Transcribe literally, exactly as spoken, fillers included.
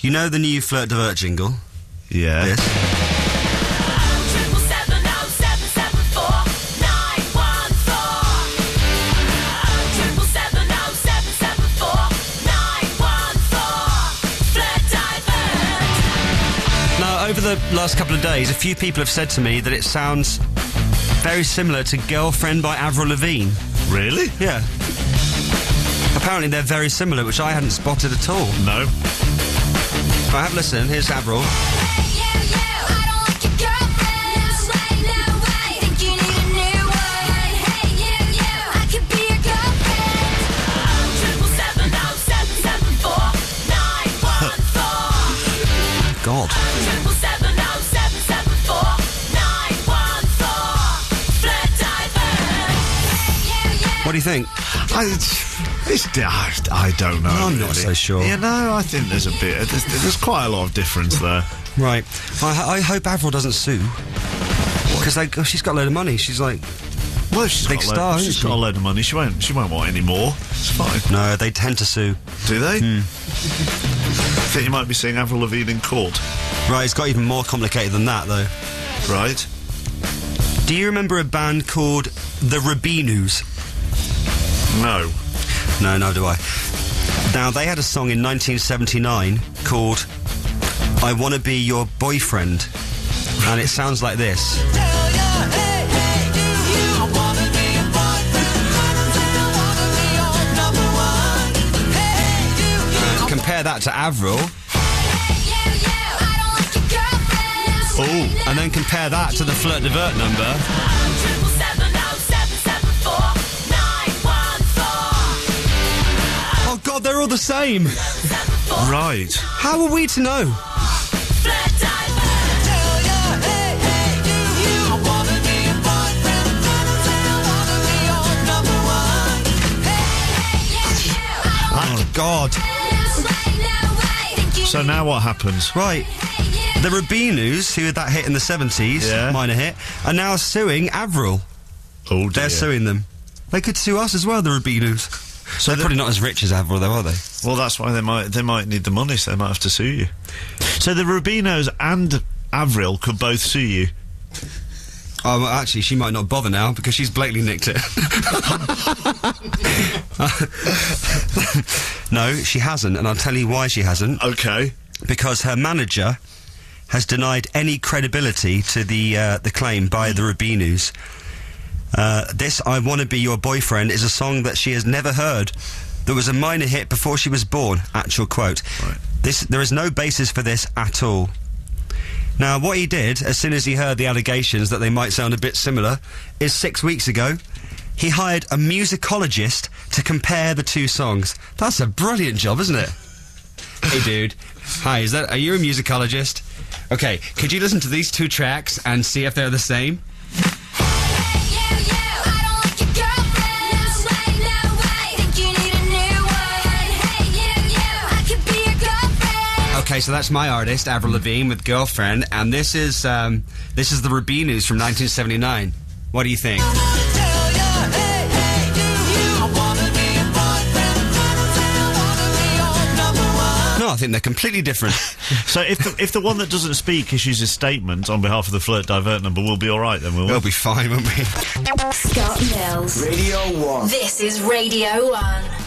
You know the new Flirt Divert jingle? Yeah. This? Over the last couple of days, a few people have said to me that it sounds very similar to Girlfriend by Avril Lavigne. Really? Yeah. Apparently they're very similar, which I hadn't spotted at all. No. Right, have a listen. Here's Avril. God. What do you think? I, it's, I, I don't know. I'm really. not so sure. You know, I think there's a bit. There's, there's quite a lot of difference there. Right. I, I hope Avril doesn't sue. Because oh, she's got a load of money. She's like... Well, she's big got star, load, isn't she's she? got a load of money. She won't. She won't want any more. It's fine. No, they tend to sue. Do they? Hmm. I think you might be seeing Avril Lavigne in court. Right, it's got even more complicated than that, though. Right. Do you remember a band called The Rabinus? No. No, no do I. Now, they had a song in nineteen seventy-nine called I Wanna Be Your Boyfriend. And it sounds like this. Uh, compare that to Avril. Oh, and then compare that to the Flirt Divert number. Oh God, they're all the same. Right. How are we to know? Oh God. So now what happens? Right. The Rabinus, who had that hit in the seventies, Yeah. minor hit, are now suing Avril. Oh dear. They're suing them. They could sue us as well, the Rabinus. So they're probably not as rich as Avril, though, are they? Well, that's why they might they might need the money, so they might have to sue you. So the Rubinos and Avril could both sue you. Oh, well, actually, she might not bother now because she's blatantly nicked it. No, she hasn't, and I'll tell you why she hasn't. Okay. Because her manager has denied any credibility to the uh, the claim by the Rabinus. Uh, this I Wanna Be Your Boyfriend is a song that she has never heard. That was a minor hit before she was born. Actual quote. Right. This, there is no basis for this at all. Now, what he did, as soon as he heard the allegations that they might sound a bit similar, is six weeks ago, he hired a musicologist to compare the two songs. That's a brilliant job, isn't it? Hey, dude. Hi, is that... Are you a musicologist? Okay, could you listen to these two tracks and see if they're the same? Okay, so that's my artist, Avril Lavigne, with Girlfriend, and this is um, this is the Rabinus from nineteen seventy-nine. What do you think? No, I think they're completely different. So if the, if the one that doesn't speak issues a statement on behalf of the Flirt Divert number, we'll be all right then, will we? We'll be fine, won't we? Scott Mills. Radio one. This is Radio one.